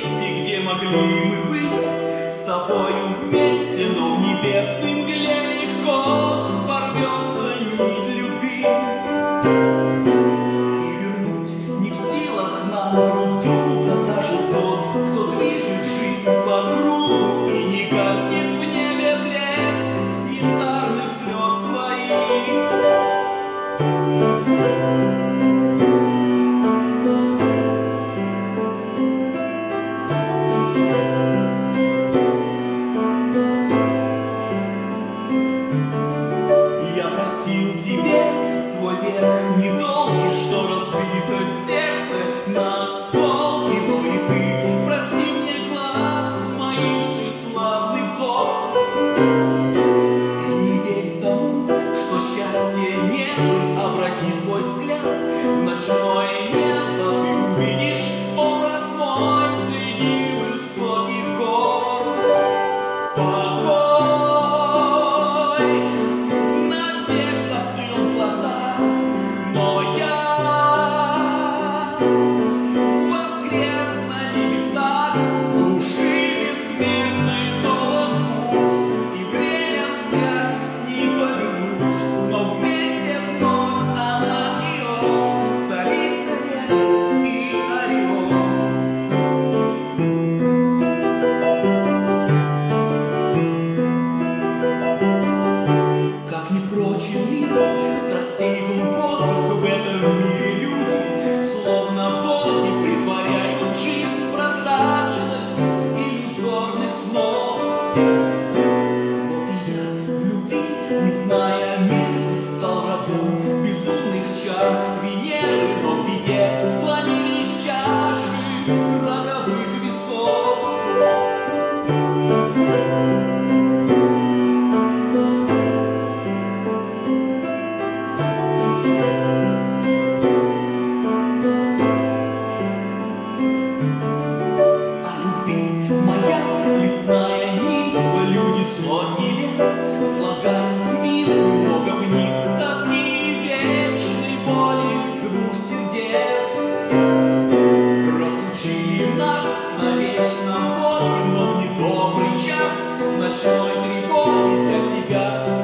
месте, где могли мы быть с тобою вместе, но в небесной мгле легко порвется нить любви. И вернуть не в силах нам друг друга даже тот, кто движет жизнь по кругу, и не гаснет в небе блеск янтарных слез твоих. Я простил тебе свой век недолгий, что разбито сердце на осколки, но и ты прости мне глаз моих тщеславных взор. И не верь тому, что счастье небо, обрати свой взгляд в ночное небо, ты увидишь образ мой среди высоких гор. Покой навек застыл в глазах, но я воскрес на небесах, души бессмертной долг путь, и время вспять не повернуть, но вместе вновь она и он, царица рек и Орион. Как не прочен мир страстей глубоких, в этом мире люди, словно боги, притворяют жизнь прозрачность иллюзорных снов. Вот и я в любви, не зная меры, стал рабом безумных чар Венеры, но к беде склонились чаши роковых весов. Моя лесная нимфа, люди сотни лет слагают мифы, много в них тоски и вечной боли двух сердец. Разлучили нас навечно боги, но в недобрый час ночной тревоги для тебя